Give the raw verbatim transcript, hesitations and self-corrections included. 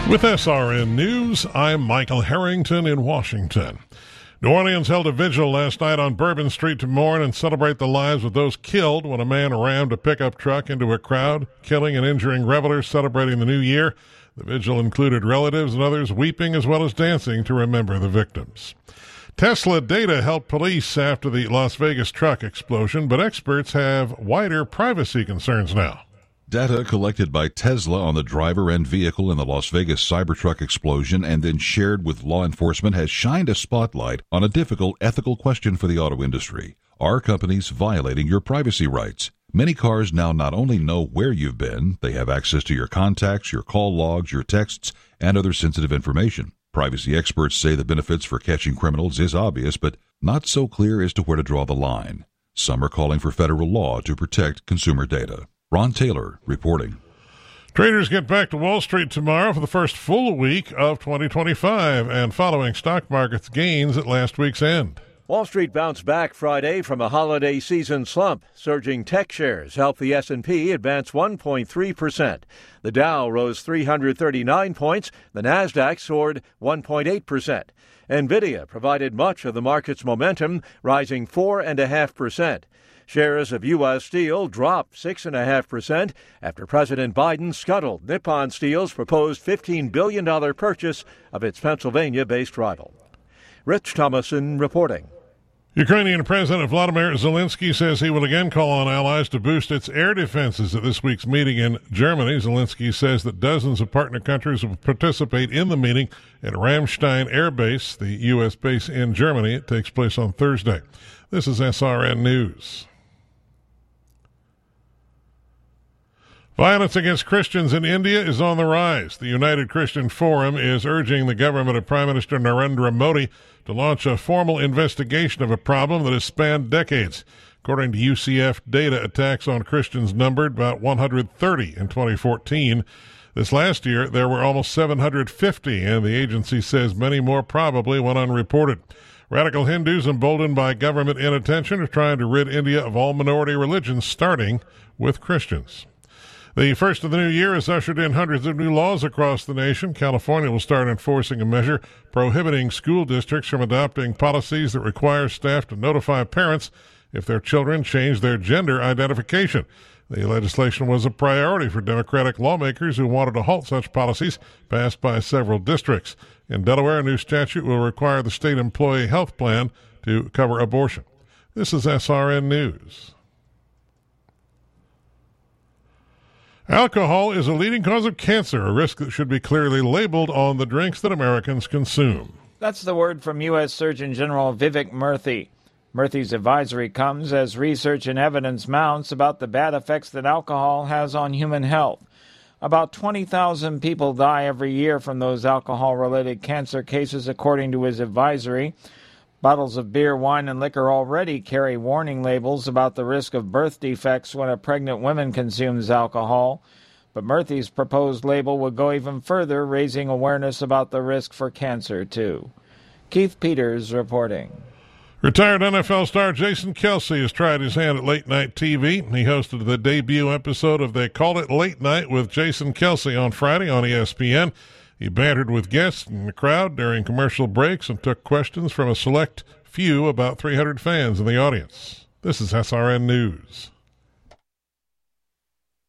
With S R N News, I'm Michael Harrington in Washington. New Orleans held a vigil last night on Bourbon Street to mourn and celebrate the lives of those killed when a man rammed a pickup truck into a crowd, killing and injuring revelers celebrating the new year. The vigil included relatives and others weeping as well as dancing to remember the victims. Tesla data helped police after the Las Vegas truck explosion, but experts have wider privacy concerns now. Data collected by Tesla on the driver and vehicle in the Las Vegas Cybertruck explosion and then shared with law enforcement has shined a spotlight on a difficult ethical question for the auto industry. Are companies violating your privacy rights? Many cars now not only know where you've been, they have access to your contacts, your call logs, your texts, and other sensitive information. Privacy experts say the benefits for catching criminals is obvious, but not so clear as to where to draw the line. Some are calling for federal law to protect consumer data. Ron Taylor reporting. Traders get back to Wall Street tomorrow for the first full week of twenty twenty-five and following stock market's gains at last week's end. Wall Street bounced back Friday from a holiday season slump. Surging tech shares helped the S and P advance one point three percent. The Dow rose three hundred thirty-nine points. The Nasdaq soared one point eight percent. NVIDIA provided much of the market's momentum, rising four point five percent. Shares of U S. Steel dropped six point five percent after President Biden scuttled Nippon Steel's proposed fifteen billion dollars purchase of its Pennsylvania-based rival. Rich Thomason reporting. Ukrainian President Vladimir Zelensky says he will again call on allies to boost its air defenses at this week's meeting in Germany. Zelensky says that dozens of partner countries will participate in the meeting at Ramstein Air Base, the U S base in Germany. It takes place on Thursday. This is S R N News. Violence against Christians in India is on the rise. The United Christian Forum is urging the government of Prime Minister Narendra Modi to launch a formal investigation of a problem that has spanned decades. According to U C F data, attacks on Christians numbered about one hundred thirty in twenty fourteen. This last year, there were almost seven hundred fifty, and the agency says many more probably went unreported. Radical Hindus, emboldened by government inattention, are trying to rid India of all minority religions, starting with Christians. The first of the new year has ushered in hundreds of new laws across the nation. California will start enforcing a measure prohibiting school districts from adopting policies that require staff to notify parents if their children change their gender identification. The legislation was a priority for Democratic lawmakers who wanted to halt such policies, passed by several districts. In Delaware, a new statute will require the state employee health plan to cover abortion. This is S R N News. Alcohol is a leading cause of cancer, a risk that should be clearly labeled on the drinks that Americans consume. That's the word from U S. Surgeon General Vivek Murthy. Murthy's advisory comes as research and evidence mounts about the bad effects that alcohol has on human health. About twenty thousand people die every year from those alcohol-related cancer cases, according to his advisory. Bottles of beer, wine, and liquor already carry warning labels about the risk of birth defects when a pregnant woman consumes alcohol. But Murthy's proposed label would go even further, raising awareness about the risk for cancer, too. Keith Peters reporting. Retired N F L star Jason Kelce has tried his hand at late-night T V. He hosted the debut episode of They Call It Late Night with Jason Kelce on Friday on E S P N. He bantered with guests in the crowd during commercial breaks and took questions from a select few, about three hundred fans in the audience. This is S R N News.